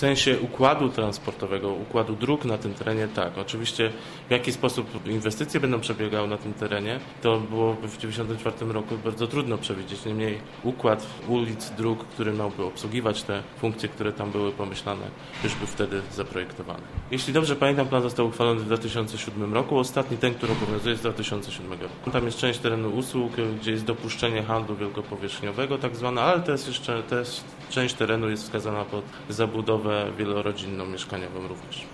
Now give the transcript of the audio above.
sensie układu transportowego, układu dróg na tym terenie, tak. Oczywiście w jaki sposób inwestycje będą przebiegały na tym terenie, to byłoby w 1994 roku bardzo trudno przewidzieć. Niemniej układ ulic, dróg, który miałby obsługiwać te funkcje, które tam były pomyślane, już był wtedy zaprojektowany. Jeśli dobrze pamiętam, plan został uchwalony w 2007 roku. Ostatni ten, który obowiązuje z 2007 roku. Tam jest część terenu usług, gdzie jest dopuszczenie handlu wielkopowierzchniowego tak zwane, ale też część terenu jest wskazana pod zabudowę wielorodzinną, mieszkaniową również.